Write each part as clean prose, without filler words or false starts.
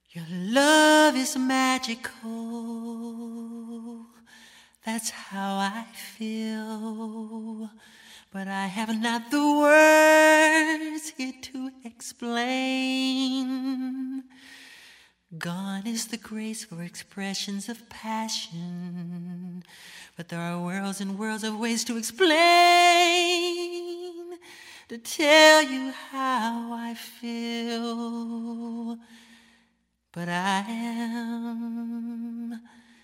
Your love is magical, that's how I feel, but I have not the words here to explain. Gone is the grace for expressions of passion, but there are worlds and worlds of ways to explain, to tell you how I feel. But I am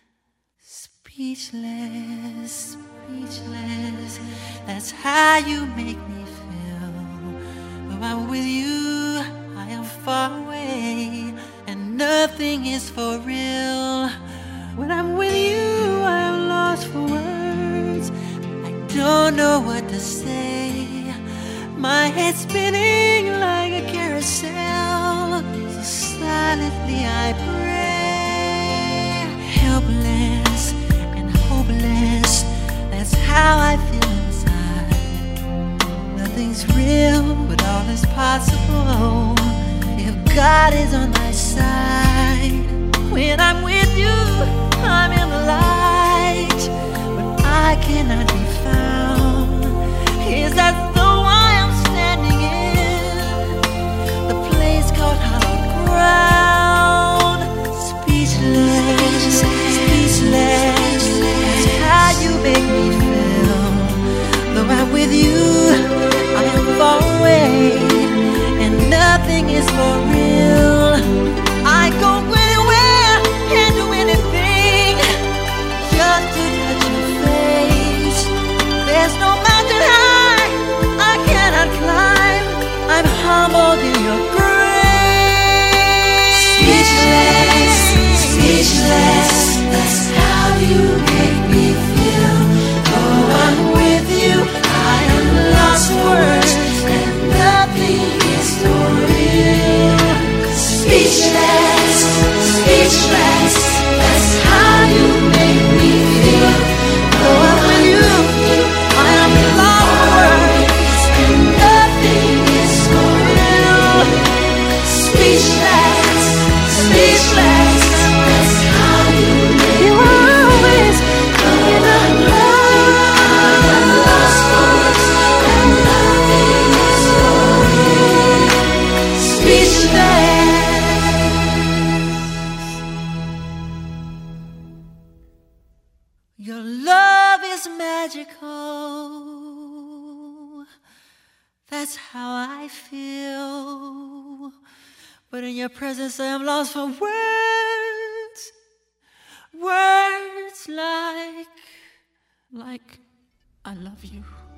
speechless, speechless. That's how you make me feel. When I'm with you, I am far away, and nothing is for real. When I'm with you, I am lost for words. I don't know what to say. My head's spinning like a carousel. So silently I pray. Helpless and hopeless, that's how I feel inside. Nothing's real, but all is possible if God is on my side. When I'm with you, I'm in the light, but I cannot be found. Is that the one I'm standing in? The place called hallowed ground. Speechless, speechless. That's how you make me feel. Though I'm with you, I am far away, and nothing is for real. I go anywhere and do anything just to touch your face. There's no mountain high I cannot climb. I'm humbled in your grace. Speechless, speechless. That's how you make me feel. Though I'm with you, I am lost for words, and nothing is for real. Speechless, speechless. That's how you make me feel. Though I'm with you, I am lost for words, and nothing is for real. Speechless, speechless. That's how you make me always feel. I'm lost for words, and nothing is for real. Speechless. Your love is magical, that's how I feel. But in your presence I am lost for words. Words like I love you.